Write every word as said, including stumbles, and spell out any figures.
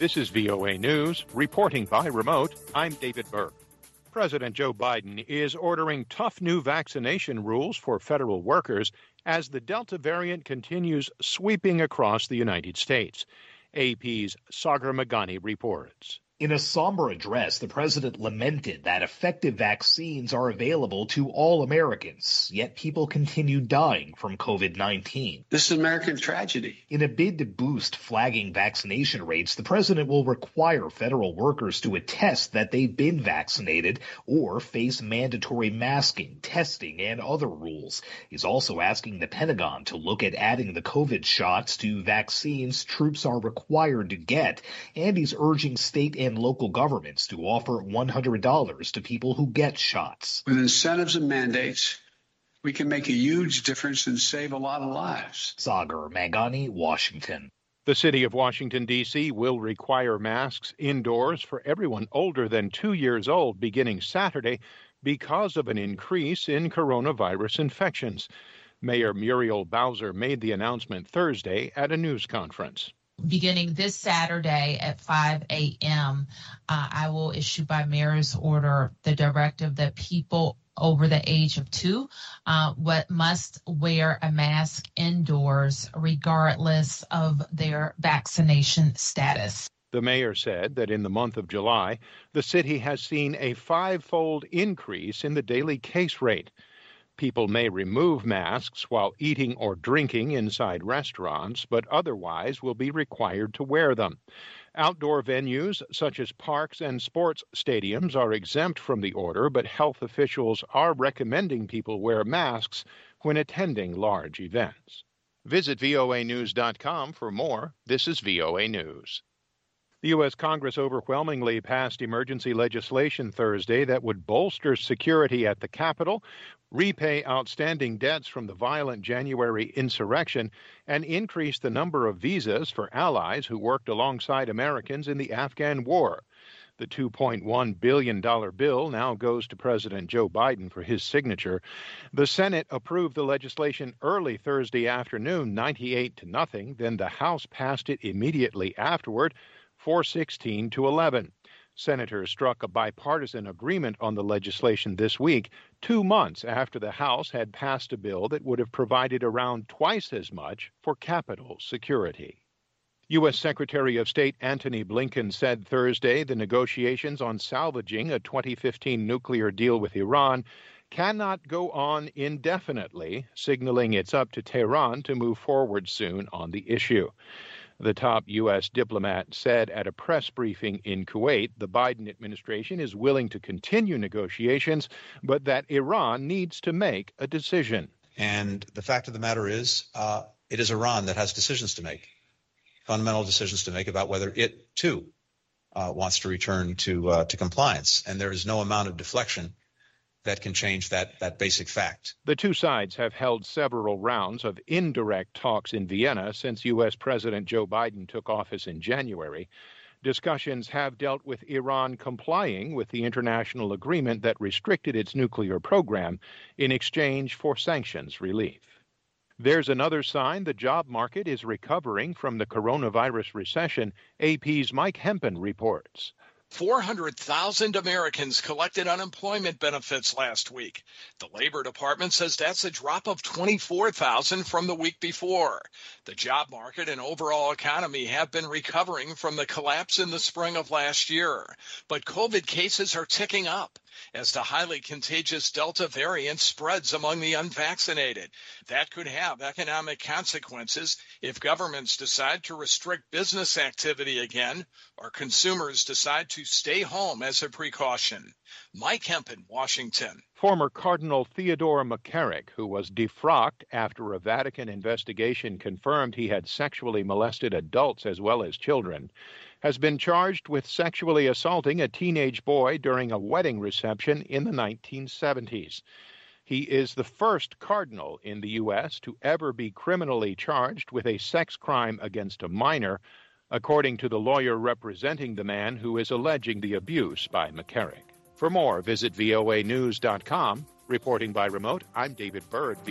This is V O A News, reporting by remote. I'm David Burke. President Joe Biden is ordering tough new vaccination rules for federal workers as the Delta variant continues sweeping across the United States. A P's Sagar Meghani reports. In a somber address, the president lamented that effective vaccines are available to all Americans, yet people continue dying from COVID nineteen. This is American tragedy. In a bid to boost flagging vaccination rates, the president will require federal workers to attest that they've been vaccinated or face mandatory masking, testing, and other rules. He's also asking the Pentagon to look at adding the COVID shots to vaccines troops are required to get, and he's urging state and local governments to offer one hundred dollars to people who get shots. With incentives and mandates, we can make a huge difference and save a lot of lives. Sagar Meghani, Washington. The city of Washington, D C will require masks indoors for everyone older than two years old beginning Saturday because of an increase in coronavirus infections. Mayor Muriel Bowser made the announcement Thursday at a news conference. Beginning this Saturday at five a.m., uh, I will issue by mayor's order the directive that people over the age of two uh, what must wear a mask indoors regardless of their vaccination status. The mayor said that in the month of July, the city has seen a five-fold increase in the daily case rate. People may remove masks while eating or drinking inside restaurants, but otherwise will be required to wear them. Outdoor venues such as parks and sports stadiums are exempt from the order, but health officials are recommending people wear masks when attending large events. Visit V O A news dot com for more. This is V O A News. The U S Congress overwhelmingly passed emergency legislation Thursday that would bolster security at the Capitol, repay outstanding debts from the violent January insurrection, and increase the number of visas for allies who worked alongside Americans in the Afghan war. The two point one billion dollars bill now goes to President Joe Biden for his signature. The Senate approved the legislation early Thursday afternoon, ninety-eight to nothing. Then the House passed it immediately afterward, four sixteen to eleven. Senators struck a bipartisan agreement on the legislation this week, two months after the House had passed a bill that would have provided around twice as much for Capitol security. U S. Secretary of State Antony Blinken said Thursday the negotiations on salvaging a twenty fifteen nuclear deal with Iran cannot go on indefinitely, signaling it's up to Tehran to move forward soon on the issue. The top U S diplomat said at a press briefing in Kuwait the Biden administration is willing to continue negotiations, but that Iran needs to make a decision. And the fact of the matter is, uh, it is Iran that has decisions to make, fundamental decisions to make about whether it, too, uh, wants to return to uh, to compliance. And there is no amount of deflection that can change that, that basic fact. The two sides have held several rounds of indirect talks in Vienna since U S. President Joe Biden took office in January. Discussions have dealt with Iran complying with the international agreement that restricted its nuclear program in exchange for sanctions relief. There's another sign the job market is recovering from the coronavirus recession. A P's Mike Hempen reports. four hundred thousand Americans collected unemployment benefits last week. The Labor Department says that's a drop of twenty-four thousand from the week before. The job market and overall economy have been recovering from the collapse in the spring of last year, but COVID cases are ticking up as the highly contagious Delta variant spreads among the unvaccinated. That could have economic consequences if governments decide to restrict business activity again or consumers decide to stay home as a precaution. Mike Hempen, Washington. Former Cardinal Theodore McCarrick, who was defrocked after a Vatican investigation confirmed he had sexually molested adults as well as children, has been charged with sexually assaulting a teenage boy during a wedding reception in the nineteen seventies. He is the first cardinal in the U S to ever be criminally charged with a sex crime against a minor, according to the lawyer representing the man who is alleging the abuse by McCarrick. For more, visit V O A news dot com. Reporting by remote, I'm David Byrd.